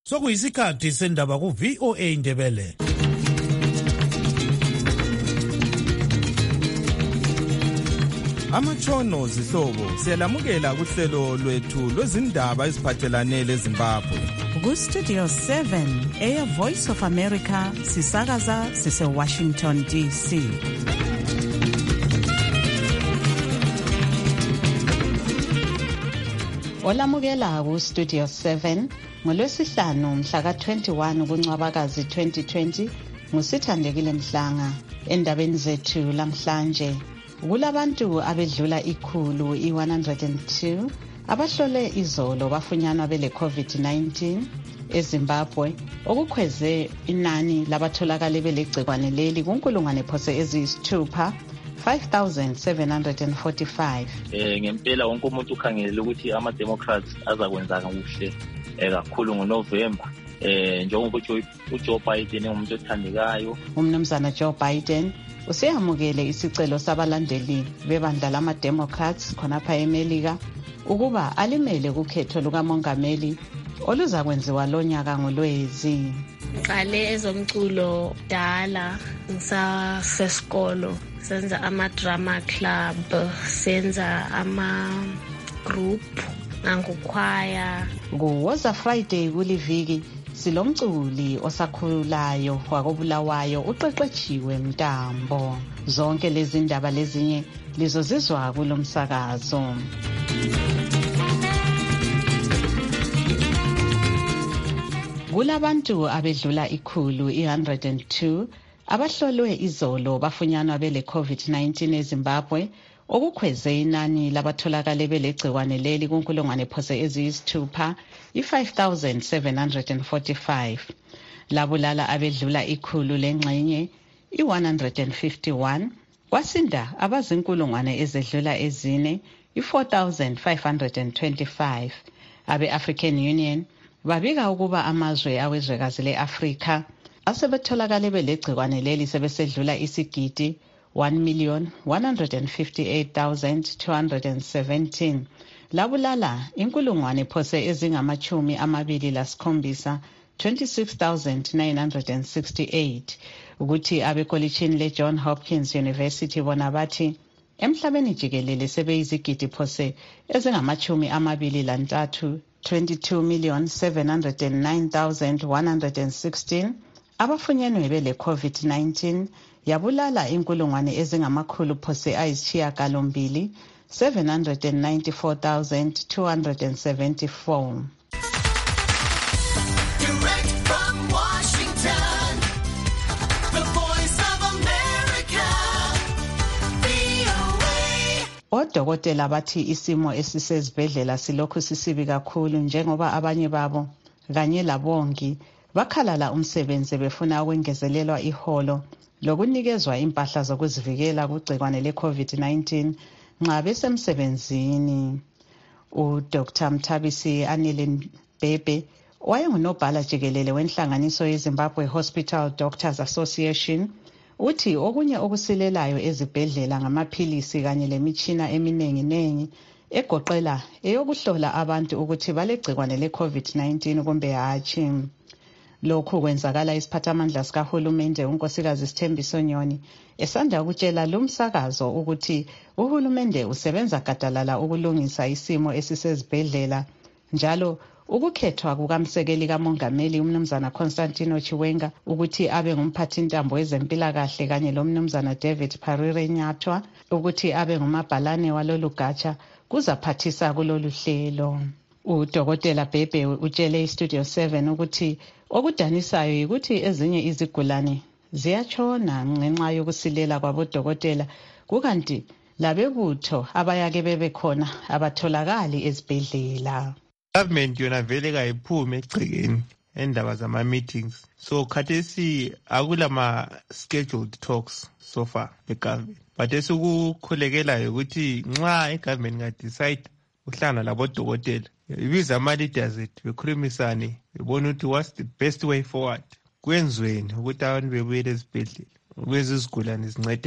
Sokuyisikhathi sendaba ku VOA Indebele. Amatshono zihlobo siyalamukela kuhlelo lwethu lwezindaba eziphathelane leZimbabwe. Ku Studio 7 Air Voice of America sisakaza sise Washington DC. Olamukela ku Studio 7 ngolwesihlanu mhla ka-21 kuNcwabakazi 2020 ngusithandekile Mhlanga. Endabeni zethu lamhlanje kulabantu abedlula ikhulu i-102 abahlole izolo bafunyanwa bele COVID-19 eZimbabwe, okukhweze inani labatholakale belegcikwane leli kunkulungwane phose eziyisithupha 5,745. Ngempela wonke umuntu ukhangelele ukuthi ama-Democrats azakwenza kuhle kakhulu ngoNovember. Njengoba uJoe Biden umuntu othandekayo. Umnumzana Joe Biden useyamukele isicelo sabalandeli bebandla lama-Democrats khonapha eMelika ukuba alimele kukhetho lukamongameli oluzakwenziwa lonyaka ngoLwezi. Ngiqale ezomculo dala ngisasesikolo, senza ama-drama club, senza ama-group nangukhwaya. Kuwoza Friday kuliviki silomculi osakhulayo wakobulawayo uqeqetshiwe Mtambo. Zonke lezi ndaba lezinye lizozizwa kulomsakazo. Kulabantu abedlula ikhulu i-102 abahlolwe izolo bafunyanwa bele COVID-19 eZimbabwe, okukhweze inani labatholakale belegcikwane leli kunkulungwane phose eziyisithupha i-5,745. Labulala abedlula ikhulu lengxenye i-151, kwasinda abazinkulungwane ezedlula ezine i-4,525. Abe-African Union babika ukuba amazwe awezwekazi le-Afrika asebetholakale belegcikwane leli sebesedlula isigidi 1,158,217. Labulala inkulungwane phose ezingama-27 26,968. Ukuthi abekolitshini le-John Hopkins University bona bathi emhlabeni jikelele sebeyizigidi phose ezingama-23 22,709,116 abafunyenwe bele COVID-19, yabulala inkulungwane ezingamakhulu phose ayisishiyagalombili 794,274. Direct from Washington, the Voice of America, VOA. Odokotela bathi isimo esisezibhedlela silokhu sisibi kakhulu njengoba abanye babo kanye labongi bakhalala umsebenzi befuna ukwengezelelwa iholo lokunikezwa impahla zokuzivikela kugcikwane le-COVID-19 nxa besemsebenzini. UDr. Mthabisi Anile Mbebe wayengunobhala jikelele wenhlanganiso yeZimbabwe Hospital Doctors Association uthi okunye okusilelayo ezibhedlela ngamaphilisi kanye lemitshina eminenginengi egoqela eyokuhlola abantu ukuthi balegcikwane le-COVID-19 kumbe hatshi. Lokhu kwenzakala isiphathamandla sikahulumende unkosikazi Sithembiso Nyoni esanda ukutshela lumsakazo ukuthi uhulumende usebenza gadalala ukulungisa isimo esisezibhedlela, njalo ukukhethwa kukamsekeli kamongameli umnumzana Constantino Chiwenga ukuthi abe ngumphathintambo wezempilakahle kanye lomnumzana David Parire Nyathwa ukuthi abe ngumabhalane walolu gatsha kuzaphathisa kulolu hlelo. Udokotela Bebe utshele iStudio 7 ukuthi okudanisayo yikuthi ezinye izigulane ziyatshona ngenxa yokusilela kwabodokotela, kukanti labebutho abayake bebe khona abatholakali ezibhedlela. Government yona vele kayiphume egcekeni endaba zama-meetings. So khathesi akulama-scheduled talks so far le-government. But esikukhulekelayo ukuthi nxa i-government ingadecide uhlangana labodokotela, ibiza ama-leaders ethu bekhulumisane bebona ukuthi what's the best way forward. Kwenzweni ukuthi abantu bebuyele ezibhedlela, ukuze izigulane zincedekane.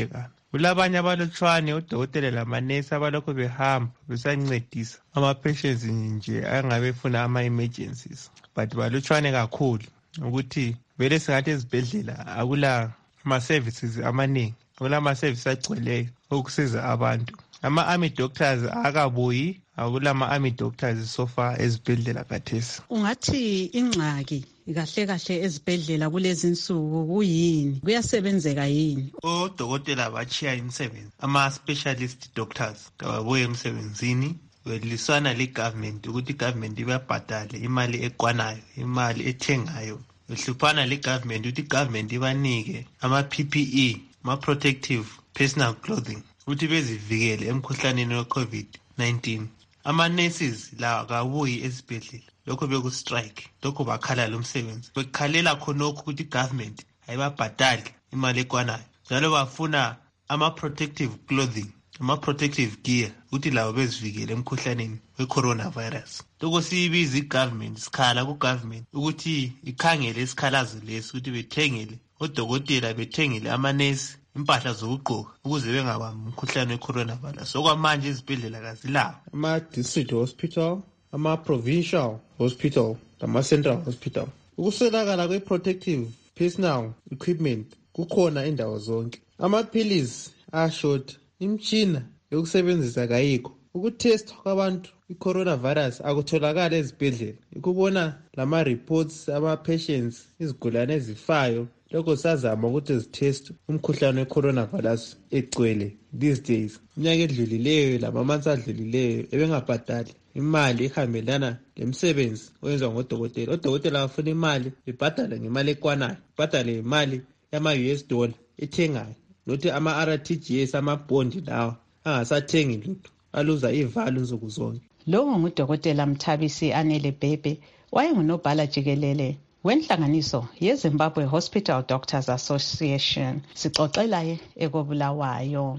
kulabanye abalutshwane odokotela lamanesi abalokhu behamba besancedisa ama-patients nje angabe efuna ama-emergencies, but balutshwane kakhulu ukuthi vele singathi ezibhedlela akula ama-services amaningi, akula ama-services agcweleyo okusiza abantu. Ama-army doctors akabuyi, akula ama-army doctors so far ezibhedlela kathesi. Ungathi ingxaki kahle kahle ezibhedlela kulezi insuku kuyini? Kuyasebenzeka yini? Odokotela bachiya imisebenzi, ama-specialist doctors kababuye emsebenzini, beliswana le-government ukuthi i-government ibabhadale imali ekwanayo, imali ethengayo. Behluphana le-government ukuthi i-government ibanike ama-PPE, ama-protective personal clothing, ukuthi bezivikele emkhuhlaneni we-COVID-19. Ama-nurses la kabuyi esibhedlela, lokho beku-strike, lokho bakhala lo msebenzi. Bekhalela khonokho ukuthi i-government ayibabhadali imali ekwanayo. Njalo bafuna ama-protective clothing, ama-protective gear, ukuthi labo bezivikele emkhuhlaneni we-coronavirus. Lokho siyibiza i-government, sikhala ku-government ukuthi ikhangele isikhalazo lesi, ukuthi bethengele odokotela, bethengele amanesi impahla zokugqoka ukuze bengabambi umkhuhlane we-coronavirus. Okwamanje izibhedlela kazilawo. Ama-district hospital, ama-provincial hospital, nama-central hospital. Ukuswelakala kwe-protective personal equipment kukhona indawo zonke. Amaphilisi ashort, imtshina yokusebenzisa kayikho. Ukutesta kwabantu i-coronavirus akutholakala ezibhedlela. Ikubona lama-reports, ama-patients, izigulane ezifayo, lokho sazama ukuthi zitest umkhuhlane we-coronavirus egcwele these days. Iminyaka edlulileyo lama-months adlulileyo ebengabhadali imali ehambelana lemsebenzi oyenziwa ngodokotela. Odokotela bafuna imali bebhadale ngemali ekwanayo, bebhadale imali yama-US dollar ethengayo, nothi ama-RTGS, amabhondi lawa angasathengi lutho, aluza ivalo nsuku zonke. Lowo ngudokotela Mthabisi Anele Bhebhe, wayengunobhala jikelele wenhlanganiso yeZimbabwe Hospital Doctors Association. Sixoxela ekobulawayo.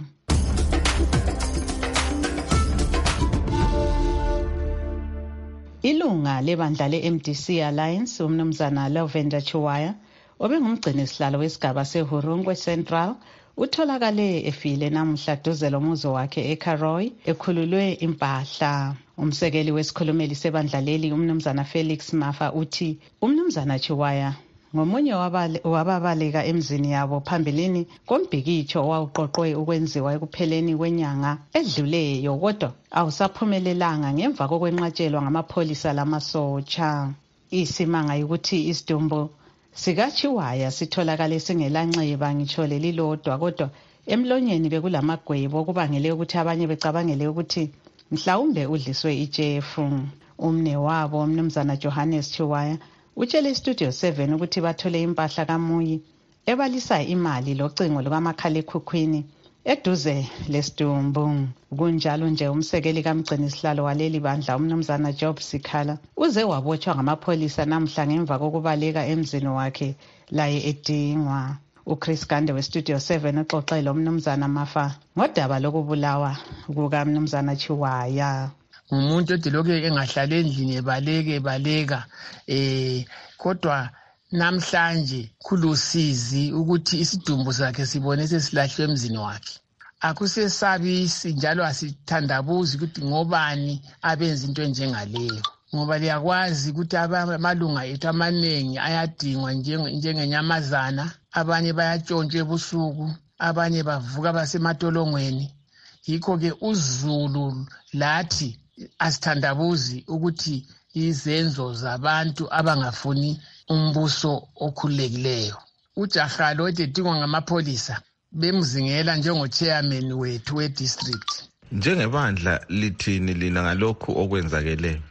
Ilunga lebandla le-MDC Alliance umnumzana Lavender Chiwaya obengumgcini sihlalo wesigaba seHurungwe Central utholakale efile namuhla duze lomuzo wakhe eKaroy ekhululwe impahla. Umsekeli wesikhulumeli sebandla leli umnumzana Felix Mafa uthi umnumzana Chiwaya ngomunye wababaleka emzini yabo phambilini kombhikitsho wawuqoqwe ukwenziwa ekupheleni kwenyanga edluleyo, kodwa awusaphumelelanga ngemva kokwenqatshelwa ngamapholisa lamasotsha. Isimanga ukuthi isidumbu sikaChiwaya sitholakale singelanxeba ngitsho lelilodwa, kodwa emlonyeni bekulamagwebo okubangele ukuthi abanye becabangele ukuthi mhlawumbe udliswe ijefu. Umne wabo umnumzana Johannes Chiwaya utshele Studio 7 ukuthi bathole impahla kaMuyi ebalisa imali locingo lukamakhalekhukhwini eduze lesidumbu. Kunjalo nje umsekeli kamgcini sihlalo waleli bandla umnumzana Job Sikhala uze wabotshwa ngamapholisa namhla ngemva kokubaleka emzini wakhe laye edingwa. uChris Gande weStudio 7 uxoxele umnumzana Mafa ngodaba lokubulawa kukamnumzana Chiwaya. Umuntu odilokhu engahlala endlini ebaleka kodwa namhlanje kulusizi ukuthi isidumbu sakhe sibone sesilahlwe emzini wakhe. Akusesabisi njalo asithandabuzi ukuthi ngobani abenza into njengaleyo, ngoba liyakwazi ukuthi amalunga ethu amaningi ayadingwa njengenyamazana. Abanye bayatshontshwa ebusuku, abanye bavuka basematolongweni. Yikho-ke uZulu lathi asithandabuzi ukuthi izenzo zabantu abangafuni umbuso okhululekileyo. Ujaha lo edingwa ngamapholisa bemzingela njengo-chairman wethu we-district. Njengebandla lithini lina ngalokhu okwenzakeleyo?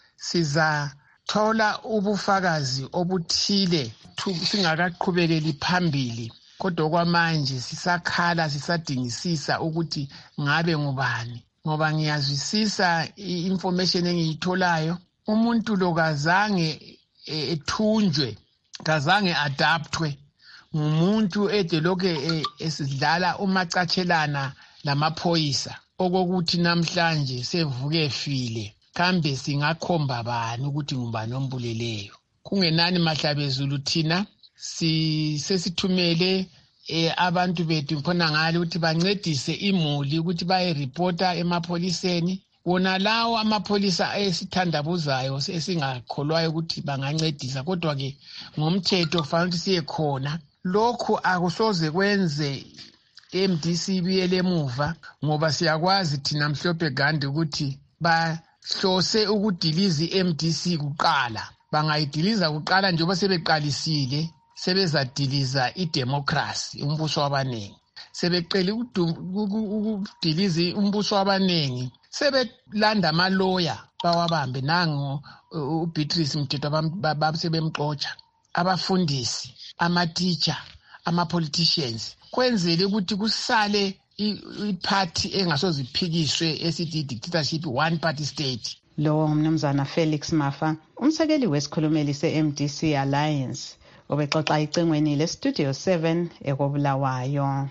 Sizathola ubufakazi obuthile singakaqhubekeli phambili, kodwa kwamanje sisakhala sisadingisisa ukuthi ngabe ngubani, ngoba ngiyazwisisa i-information engiyitholayo. Umuntu lo kazange ethunjwe, kazange adaptwe, ngumuntu edelokhe esidlala umacatshelana lamaphoyisa okokuthi namhlanje sevuke efile. Kambe singakhomba bani ukuthi ngubani ombuleleyo? Kungenani Mahlabezulu thina sesithumele abantu bethu khona ngale ukuthi bancedise imuli ukuthi bayereporta emapholiseni. Wona lawo amapholisa esithandabuzayo esingakholwayo ukuthi bangancedisa, kodwa ke ngomthetho kufanele ukuthi siye khona. Lokhu akusoze kwenze MDC ibuyele emuva, ngoba siyakwazi thina Mhlophe Gandhi ukuthi bahlose ukudiliza MDC kuqala. Bangayidiliza kuqala njengoba sebeqalisile, sebezadiliza idemocracy, umbuso wabanengi. Sebeqele ukudiliza umbuso wabanengi, sebelanda amaloya bawabambe. Nango uBeatrice Mthethwa sebemxotsha, abafundisi, ama-teacher, ama-politicians, kwenzele ukuthi kusale iparty engasoze iphikiswe esithi dictatorship, one party state. Lowo ngumnumzana Felix Mafa, umsekeli wesikhulumeli se-MDC Alliance, obexoxa icengweni le-Studio 7 ekobulawayo.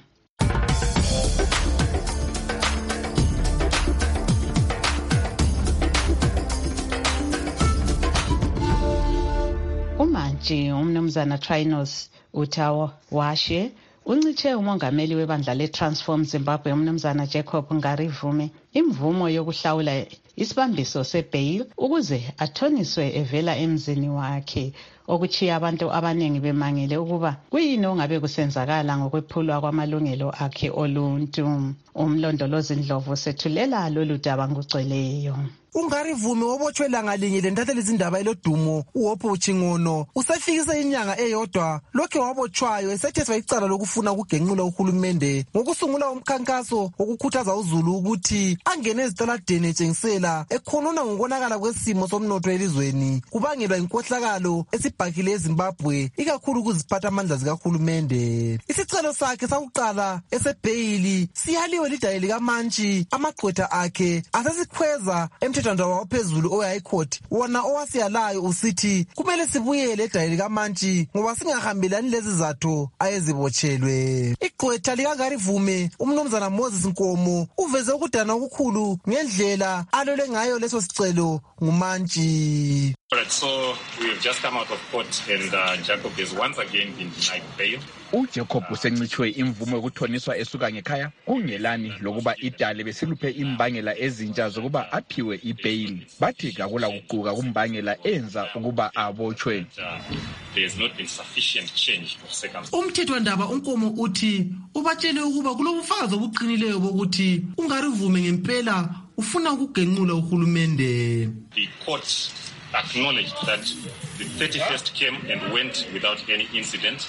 Umantshi umnumzana Trinos Utawo Washe uncithe umongameli webandla le-Transform Zimbabwe umnumzana Jacob Ngarivume imvumo yokuhlawula isibambiso sebail ukuze athoniswe evela emzini wakhe, okuchiya abantu abanengi bemangele ukuba kuyini ongabe kusenzakala ngokwephulwa kwamalungelo akhe oluntu. Umlondolozi Ndlovu sethulela lolu daba ngugcweleyo. Ungarivume obotshwe langa linye lentatheli izindaba elodumo uHopho Chingono usefikise inyanga eyodwa lokho wabotshwayo esethethwa icala lokufuna ukugenqula uhulumende ngokusungula umkhankaso wokukhuthaza uZulu ukuthi angene ezitaladeni etshengisela ekhonona ngokonakala kwesimo somnotho elizweni kubangelwa inkohlakalo esibhakile eZimbabwe ikakhulu kuziphatha amandla zikahulumende. Isicelo sakhe sakuqala esebheyili siyaliwe lidale likaMantshi, amagqwetha akhe asesikhweza emthethwandaba waphezulu oHigh Court, wona owasiyalayo usithi kumele sibuyele edale likaMantshi ngoba singahambelani lezi zatho ayezibotshelwe. Igqwetha likaNgarivume umnumzana Moses Nkomo uveze ukudana okukhulu ngendlela alole ngayo leso sicelo nguMantshi. Alright, so we have just come out of court and Jacob is once again been denied bail. uJacob usencitshwe imvumo yokuthoniswa esuka ngekhaya kungelani lokuba idale besiluphe imbangela ezintsha zokuba aphiwe ibail. Bathi kakula kuquka kumbangela enza ukuba abotshwe. There has not been sufficient change of circumstances. Umthethwandaba uNkomo uthi ubatshele ukuba kulobufakazi obuqinileyo bokuthi Ungarivume ngempela ufuna ukugenqula uhulumende. The court acknowledged that the 31st came and went without any incident.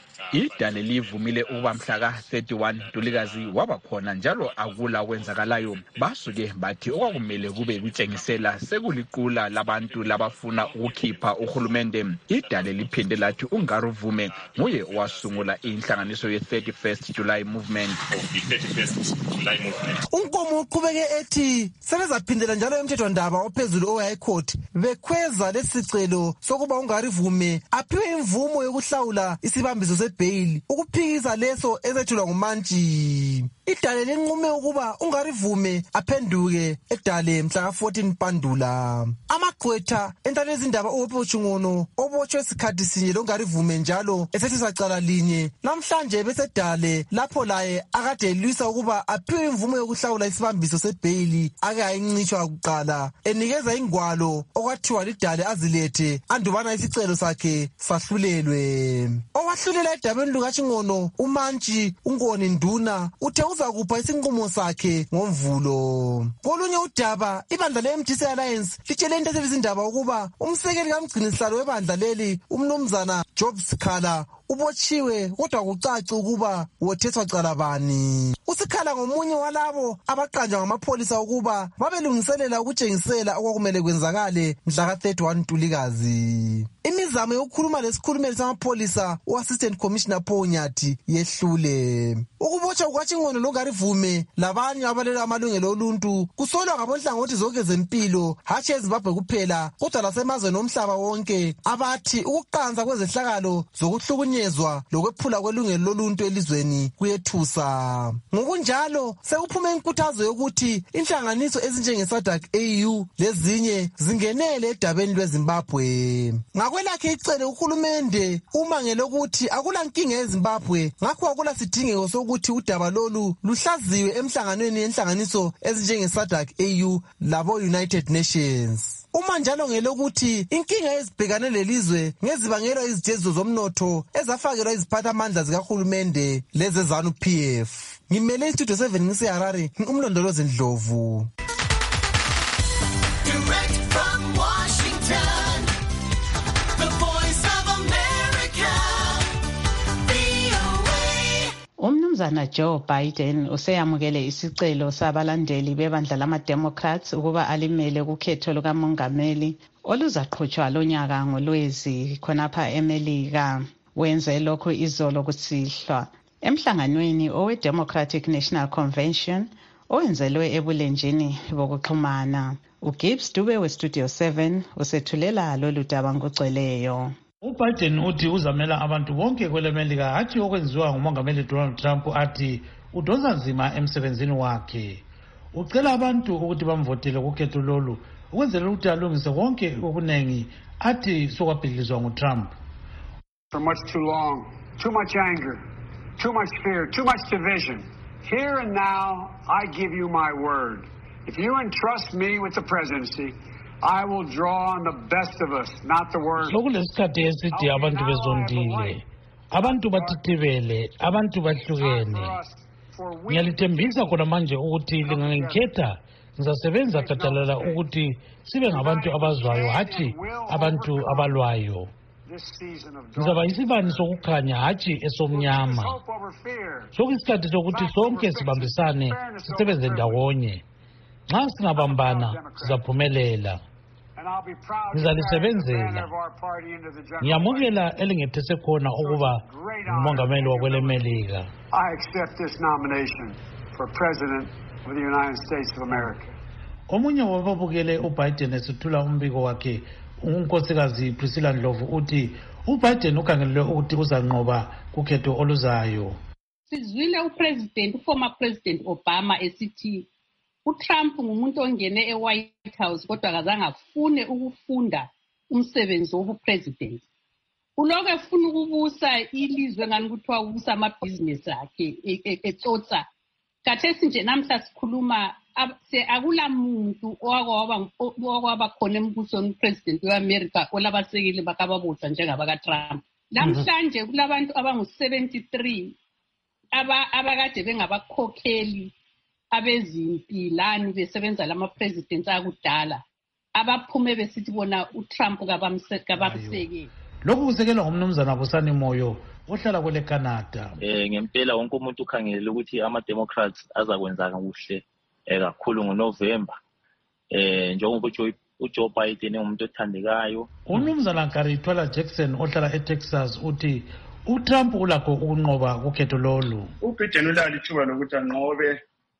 Idale livumile ukuba mhla ka-31 Ntulikazi waba khona njalo akula kwenzakalayo. Basuke bathi okwakumele kube kutshengisela sekuliqula labantu labafuna ukukhipha uhulumende. Idale liphinde lathi Ungarivume nguye wasungula inhlanganiso ye-31st July Movement. Unkomo uqhubeke ethi sebezaphindela njalo emthethwandaba ophezulu oHigh Court bekhweza lesicelo sokuba Ungarivume aphiwe imvumo yokuhlawula isibambiso sebail ukuphikisa leso ezethulwa nguMantshi. Idale linqume ukuba Ungarivume aphenduke edale mhla ka-14 Mpandula. Amagqwetha entathelezi izindaba uHopho Chingono obotshwe isikhathi sinye loNgarivume njalo esethisa cala linye namhlanje besedale lapho laye akade elwisa ukuba aphiwe imvumo yokuhlawula isibambiso sebail ake ayincitshwa kuqala enikeza ingwalo okwathiwa lidale azilethe andubana isicelo sakhe sahlulelwe. Owahlulela edabeni lukaChingono uMantshi uNkoni Nduna uthe uzakupha isinqumo sakhe ngoMvulo. Kolunye udaba ibandla le-MDC Alliance litshele intatheli izindaba ukuba umsekeli kamgcinisihlalo webandla leli umnumzana Job Sikhala ubotshiwe kodwa kucaci ukuba wothethwa cala bani. uSikhala ngomunye walabo abaqanjwa ngamapholisa ukuba babelungiselela ukutshengisela okwakumele kwenzakale mhla ka-31 Ntulikazi. Imizamo yokukhuluma lesikhulumeli samapholisa u-Assistant Commissioner Paul Nyathi yehlule. Ukubotshwa kukaChingono loNgarivume labanye abalela amalungelo oluntu kusolwa ngabonhlangothi zonke zempilo hatshi eZimbabwe kuphela kodwa lasemazweni omhlaba wonke abathi ukuqanza kwezehlakalo zokuhlukunyezwa ukuhlukunyezwa lokwephula kwelungelo loluntu elizweni kuyethusa. Ngokunjalo sekuphume inkuthazo yokuthi inhlanganiso ezinjenge-SADC AU lezinye zingenele edabeni lweZimbabwe. Ngakwelakhe icele uhulumende umangele ukuthi akulankinga eZimbabwe, ngakho akula sidingeko sokuthi udaba lolu luhlaziwe emhlanganweni yenhlanganiso ezinjenge-SADC AU labo-United Nations. Uma njalo ngelokuthi inkinga ezibhekane lelizwe ngezibangelwa izitezo zomnotho ezafakelwa iziphathamandla zikahulumende lezezanu-PF. Ngimele istudio 7 ngiseHarare, umlondolozi Ndlovu. Direct from Washington, the voice of America, VOA. Umnumzana Joe Biden useyamukele isicelo sabalandeli bebandla lama-Democrats ukuba alimele kukhetho lukamongameli oluzaqhutshwa lonyaka ngoLwezi khonapha eMelika. Wenze lokhu izolo kusihlwa emhlanganweni owe-Democratic National Convention owenzelwe ebulenjini bokuxhumana. uGibbs Dube weStudio 7 usethulela lolu daba ngokugcweleyo. UBiden uthi uzamela abantu bonke kwelemelika hathi okwenziwa ngumongameli Donald Trump athi udonsa nzima emsebenzini wakhe. Ucela abantu ukuthi bamvotele kukhetho lolu ukwenzela ukuthi alungise konke okuningi athi sokwabhidlizwa nguTrump. For much too long, too much anger, too much fear, too much division. Here and now, I give you my word. If you entrust me with the presidency, I will draw on the best of us, not the worst. Sokulesikhathi eside abantu bezondile, abantu batitibele, abantu bahlukene. Ngiyalithembisa khona manje ukuthi lingangikhetha ngizasebenza gadalala ukuthi sibe ngabantu abazwayo hathi abantu abalwayo. Ngizaba isibani sokukhanya hathi esomnyama. Sokuyisikhathi sokuthi sonke sibambisane sisebenze ndawonye. Nxa singabambana sizaphumelela. Ngizalisebenzela. Ngiyamukela elingethese khona ukuba ngumongameli wakwelemelika. I accept this nomination for President of the United States of America. Omunye wababukele uBiden esethula umbiko wakhe unkosikazi Priscilla Ndlovu uthi uBiden ukhangelelwe ukuthi uzanqoba kukhetho oluzayo. Sizwile former President Obama esithi uTrump ngumuntu ongene eWhite House kodwa akazange afune ukufunda umsebenzi wobupresident. Uloke efuna ukubusa ilizwe ngani kuthiwa ubusa amabhizinesi akhe etsotsa. Khathesi nje namhla sikhuluma akula muntu owakwaba khona embusweni upresident weAmerica olabasekeli bakababutha njengabaka-Trump. Namhlanje kulabantu abangu-73 abakade bengabakhokheli abezimpilani besebenza lama-presidents akudala abaphume besithi bona uTrump kabamsekeli. Lokhu kusekelwa ngumnumzana Busani Moyo ohlala kwele Canada. Ngempela wonke umuntu ukhangelele ukuthi ama-Democrats azakwenza kuhle kakhulu ngoNovember. Njengoba uJoe Biden ngumuntu othandekayo. Umnumzana Karitwala Jackson ohlala eTexas uthi uTrump ulakho ukunqoba kukhetho lolu. uBiden ulali ithuba lokuthi anqobe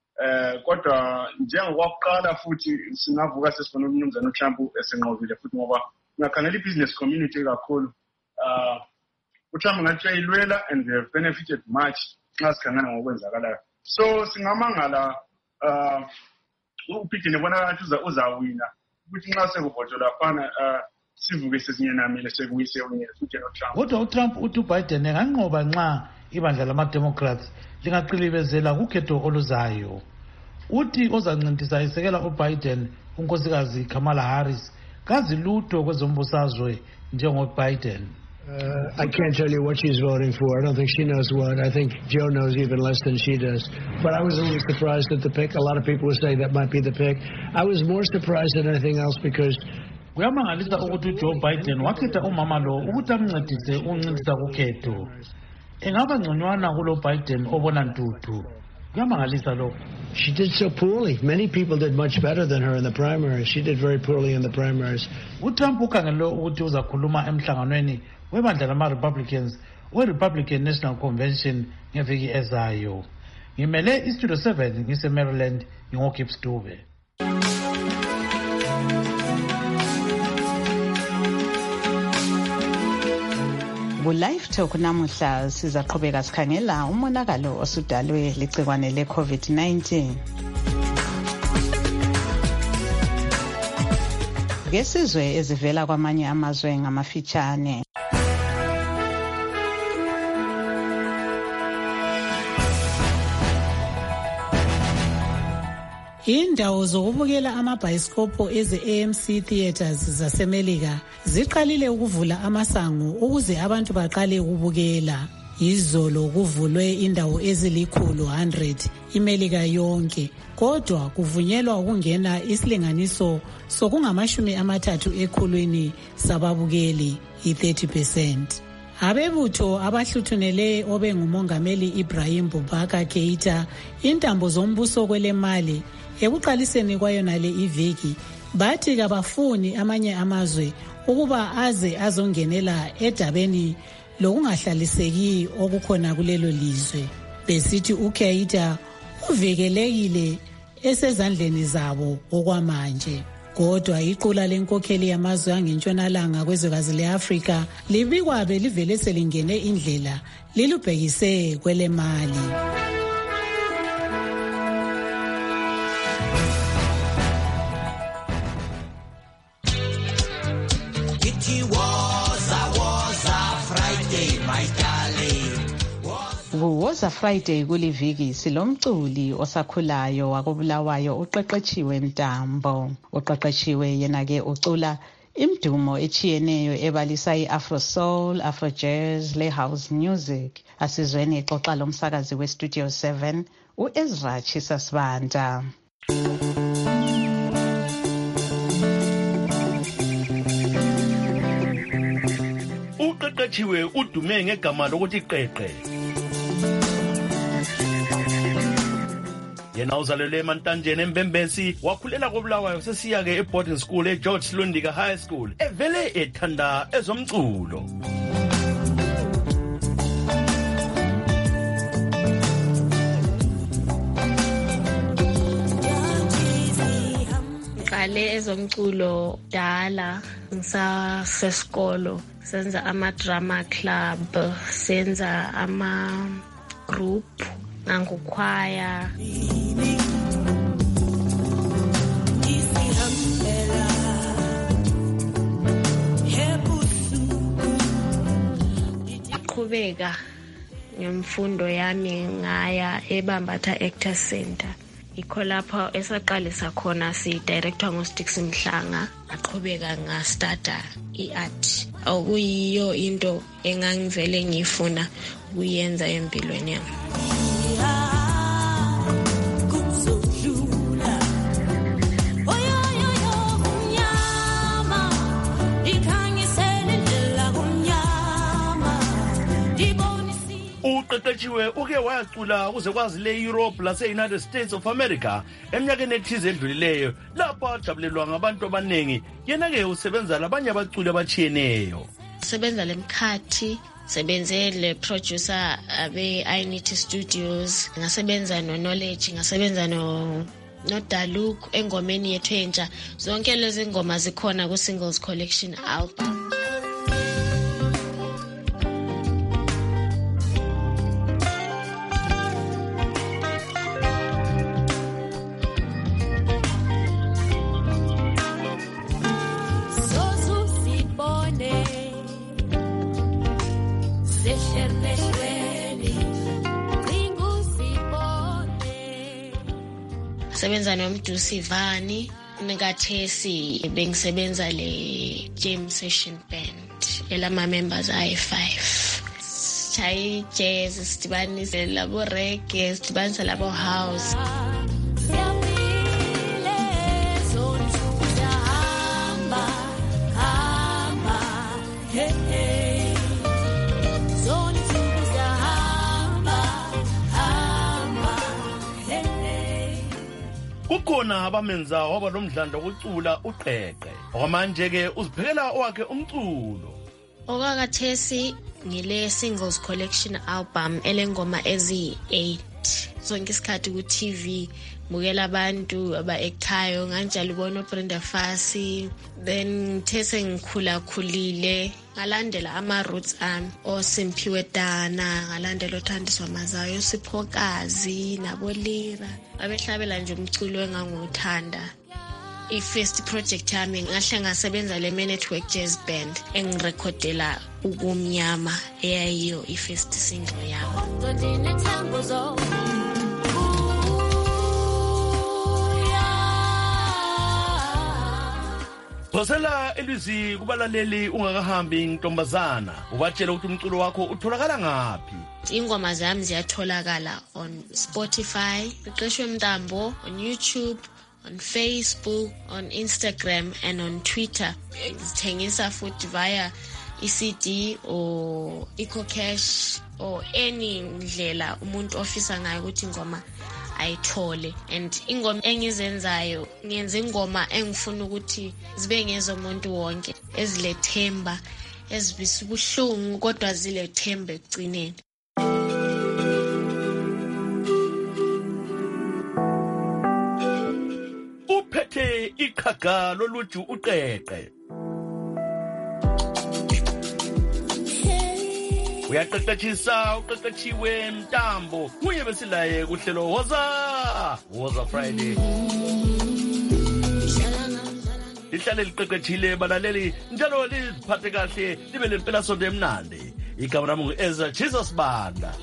kodwa njengokwakuqala futhi singavuka sesibona umnumzana uTrump esenqobile futhi ngoba ngakhangela i-business community kakhulu. uTrump ngathi uyayilwela and they have benefited much nxa sikhangela ngokwenzakalayo. So singamangala uBiden ebona ngathi uzawina ukuthi nxa sekuvotelwa afana sivuke sesinyenamile sekuyise unye futhi noTrump. Kodwa uTrump uthi uBiden enganqoba nxa ibandla lama-Democrats lingaqilibezela kukhetho oluzayo. Uthi ozancintisa isekela uBiden unkosikazi Kamala Harris kazi lutho kwezombusazwe njengoBiden. I can't tell you what she's voting for. I don't think she knows what. I think Joe knows even less than she does. But I was a little surprised at the pick. A lot of people would say that might be the pick. I was more surprised than anything else because kuyamangalisa ukuthi uJoe Biden wakhetha umama lo ukuthi amncedise uncintisa kukhetho. Engaba ngconywana kulo Biden obona ntuthu. Kuyamangalisa lokho. She did so poorly. Many people did much better than her in the primaries. She did very poorly in the primaries. uTrump ukhangelwe ukuthi uzakhuluma emhlanganweni webandla lama-Republicans we-Republican National Convention ngeviki ezayo. Ngimele iStudio 7 ngise-Maryland ngingoGibbs Dube. Ku-Live Talk namuhla sizaqhubeka sikhangela umonakalo osudalwe ligciwane le-COVID-19. Ngesizwe ezivela kwamanye amazwe ngamafitshane. Indawo zokubukela amabhayisikopho eze-AMC Theatres zaseMelika ziqalile ukuvula amasango ukuze abantu baqale ukubukela. Izolo kuvulwe indawo ezili-100 iMelika yonke, kodwa kuvunyelwa ukungena isilinganiso sokungamashumi-30 ekhulwini sababukeli, i-30%. Abebutho abahluthunele obengumongameli Ibrahim Boubacar Keita intambo zombuso kwelemali ekuqaliseni kwayonale iviki bathi kabafuni amanye amazwe ukuba aze azongenela edabeni lokungahlaliseki okukhona kulelo lizwe. Besithi uKeita uvikelekile esezandleni zabo okwamanje. Kodwa iqula lenkokheli yamazwe angentshonalanga kwezwekazi le-Afrika libikwa belivele selingene indlela lilubhekise kwelemali. Woza Friday kuliviki silomculi osakhulayo wakobulawayo uqeqetshiwe Mtambo. Uqeqetshiwe yena ke ucula imdumo echiyeneyo ebalisa iAfro Soul, Afro Jazz le House Music. Asizweni ixoxa lomsakazi weStudio 7 uEzra Chisasibanda. Uqeqetshiwe udume ngegama lokuthi Qeqe. Yena uzalelwe eMantanjeni eMbembesi, wakhulela koBulawayo sesiya ke eboarding school eGeorge Slundika High School. Evele ethanda ezomculo. Ngale ezomculo dala ngisasesikolo senza ama-drama club, senza ama-group nangukwaya. Qhubeka ngemfundo yami ngaya eBambatha Actor Center. Ikho lapho esaqalisa khona si-director ngoStix Mhlanga, aqhubeka ngastarta i-art. Akuyiyo into engangivele ngifuna ukuyenza empilweni yami. Uqeqetshiwe uke wayacula kuze kwazi le-Europe lase-United States of America eminyakeni ethize edlulileyo lapho ajabulelwa ngabantu abaningi. Yena-ke usebenza labanye abaculi abachiyeneyo. Sebenza lemkhathi, sebenze le-producer abe-iNity Studios, ngasebenza no-Knowledge, ngasebenza no-Daluk engomeni yethu entsha. Zonke lezi ngoma zikhona ku-Singles Collection album. Sebenza nomdusi Vani, nekathesi bengisebenza le jam session band elama members ayi-5. Chai jazz, sidibanise labo reggae, sidibanise labo house. Kukhona abamenza waba lomdlalo wokucula uQeqe. Okwamanje ke uziphekela owakhe umculo. Okakathesi ngile Singles Collection album elengoma ezi-8. Zonke isikhathi ku-TV bukela abantu aba-actayo nganjalo ubona uBrenda Fassie. Then ngithe sengikhulakhulile ngalandela ama-roots ami oSimphiwe Dana, ngalandela uThandiswa Mazayo, Siphokazi naboLira. Abehlabela nje umculo engangiwuthanda. I-first project yami ngahle ngasebenza le Network Jazz Band engirekhodela ukumnyama eyayiyo i-first single yami. Phosela elizwi kubalaleli ungakahambi ntombazana, ubatshela ukuthi umculo wakho utholakala ngaphi. Ingoma zami ziyatholakala on Spotify, Uqeshwe Mntambo, on YouTube, on Facebook, on Instagram and on Twitter. Ngithengisa futhi via ECD or EcoCash or any ndlela umuntu ofisa ngayo ukuthi ingoma ayithole. And ingoma engizenzayo ngiyenza ingoma engifuna ukuthi zibe ngezomuntu wonke, ezilethemba, ezibisa ubuhlungu kodwa zilethemba ekugcineni. Uphethe iqhaga loluju uqeqe. Uyaqeqeshisa uqeqeshiwe Mntambo, kuye besilaye kuhlelo Woza Friday. Lihlale liqeqeshile balaleli njalo liziphathe kahle libe lempela sonto emnandi. Igama lami ngu-Ezra Jesus Banda.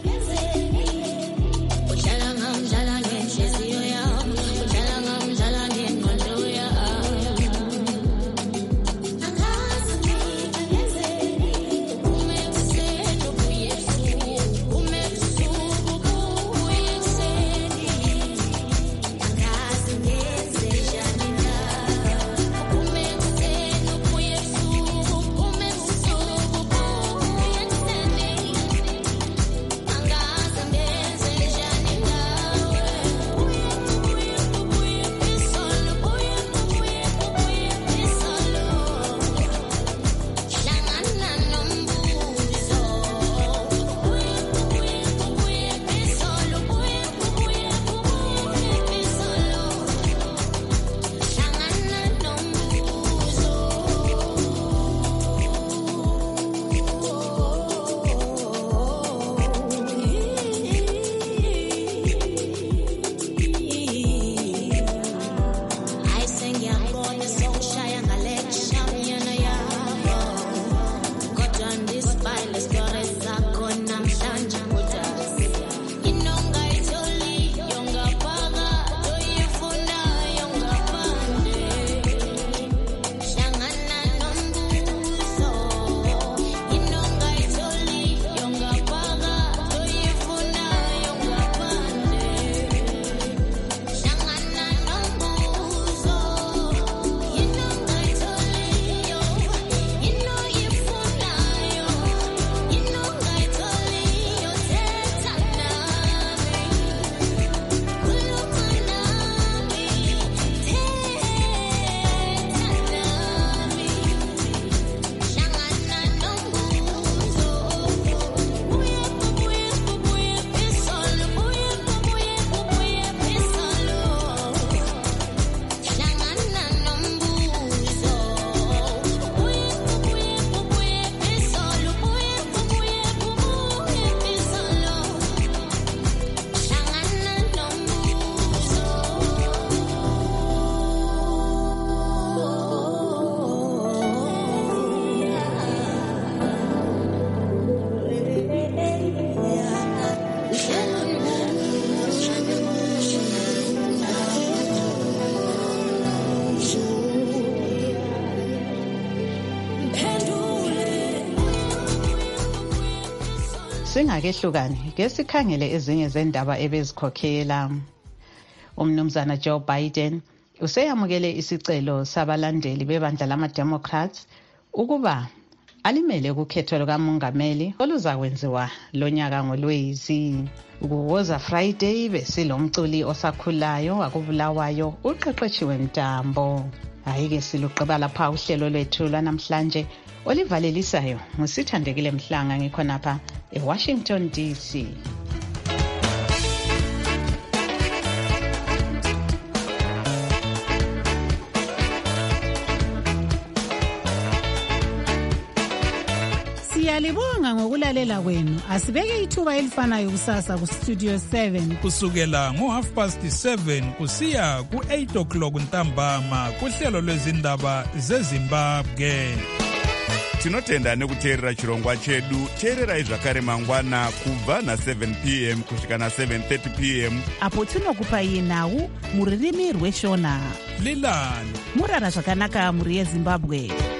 Singakehlukani ke sikhangele ezinye zendaba ebezikhokhela. Umnumzana Joe Biden useyamukele isicelo sabalandeli bebandla lama-Democrats ukuba alimele ukukhetho lukamongameli oluzakwenziwa lonyaka ngoLwezi. Ukuwoza Friday besilomculi osakhulayo akubulawayo uqeqeshiwe Mntambo. Ayike siluqeba lapha uhlelo lwethu lwanamhlanje olivalelisayo ngusithandekile Mhlanga ngikhonapha eWashington DC. Siyalibonga ngokulalela kwenu. Asibeke ithuba elifanayo kusasa ku Studio 7 kusukela ngo7:30 kusiya ku8 o'clock ntambama kuhlelo lwezindaba zeZimbabwe. Tinotenda nekuteerera chirongwa chedu. Teererai zvakare mangwana kubva na7 p.m. kusvika na7:30 p.m. apo tinokupai nhau muririmi rweshona. Lilani murara zvakanaka muri yeZimbabwe.